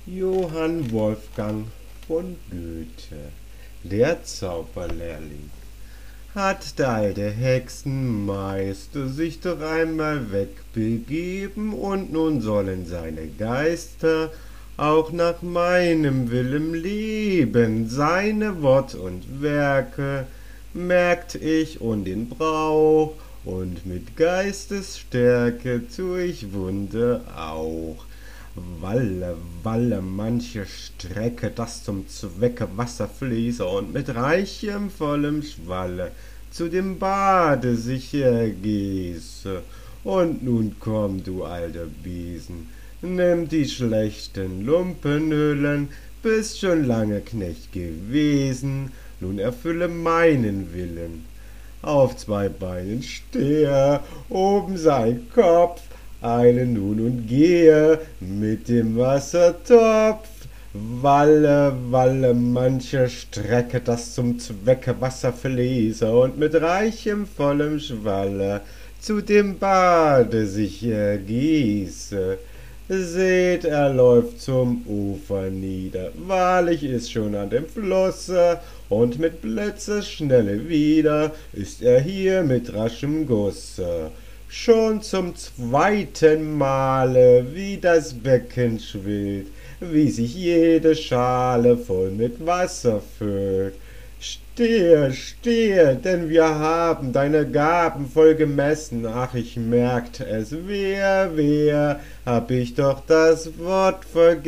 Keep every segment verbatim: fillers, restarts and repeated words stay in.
Johann Wolfgang von Goethe, der Zauberlehrling. Hat der alte Hexenmeister sich doch einmal wegbegeben, und nun sollen seine Geister auch nach meinem Willen leben. Seine Wort und Werke merkt ich und den Brauch, und mit Geistesstärke tu ich Wunder auch. Walle, Walle, manche Strecke, das zum Zwecke Wasser fließe und mit reichem, vollem Schwalle zu dem Bade sich ergieße. Und nun komm, du alter Besen, nimm die schlechten Lumpenhüllen, bist schon lange Knecht gewesen, nun erfülle meinen Willen. Auf zwei Beinen stehe, oben sein Kopf, eile nun und gehe mit dem Wassertopf. Walle, Walle, manche Strecke, das zum Zwecke Wasser fließe und mit reichem, vollem Schwalle zu dem Bade sich ergieße. Seht, er läuft zum Ufer nieder, wahrlich ist schon an dem Flusse, und mit Blitzesschnelle wieder ist er hier mit raschem Gusse. Schon zum zweiten Male, wie das Becken schwillt, wie sich jede Schale voll mit Wasser füllt. Stehe, stehe, denn wir haben deine Gaben voll gemessen. Ach, ich merkt es, wer, wer, hab ich doch das Wort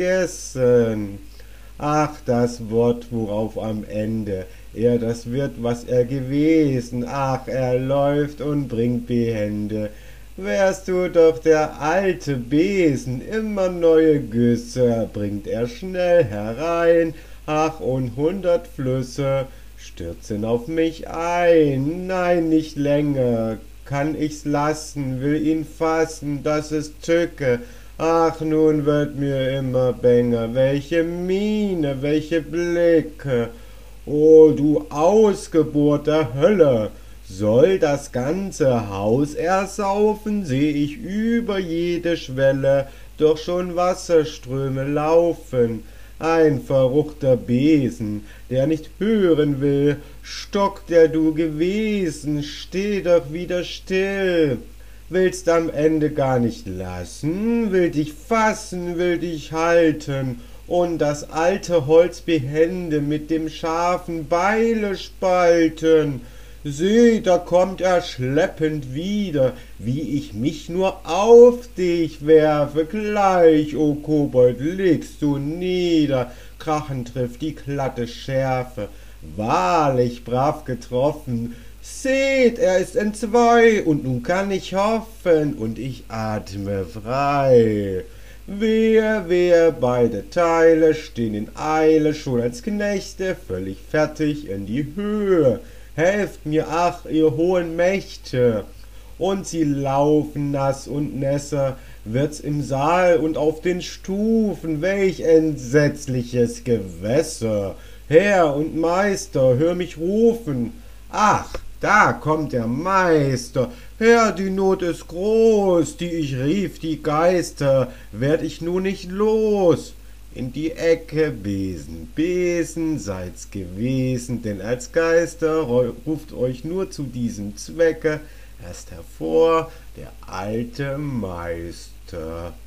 vergessen. Ach, das Wort, worauf am Ende er das wird, was er gewesen. Ach, er läuft und bringt behende. Wärst du doch der alte Besen, immer neue Güsse bringt er schnell herein. Ach, und hundert Flüsse stürzen auf mich ein. Nein, nicht länger kann ich's lassen, will ihn fassen, dass es tücke. Ach, nun wird mir immer bänger, welche Miene, welche Blicke. O du Ausgeburt der Hölle, soll das ganze Haus ersaufen, seh ich über jede Schwelle doch schon Wasserströme laufen. Ein verruchter Besen, der nicht hören will, Stock, der du gewesen, steh doch wieder still. Willst am Ende gar nicht lassen, will dich fassen, will dich halten und das alte Holz behende mit dem scharfen Beile spalten. Sieh, da kommt er schleppend wieder, wie ich mich nur auf dich werfe, gleich, o Kobold, legst du nieder, krachend trifft die glatte Schärfe, wahrlich brav getroffen. Seht, er ist entzwei, und nun kann ich hoffen, und ich atme frei. Wehe, wehe, beide Teile stehen in Eile, schon als Knechte, völlig fertig in die Höhe. Helft mir, ach, ihr hohen Mächte! Und sie laufen nass und nässer, wird's im Saal und auf den Stufen, welch entsetzliches Gewässer! Herr und Meister, hör mich rufen! Ach, da kommt der Meister! Herr, die Not ist groß, die ich rief, die Geister, werd ich nun nicht los! In die Ecke, Besen, Besen, seid's gewesen, denn als Geister ruft euch nur zu diesem Zwecke erst hervor der alte Meister.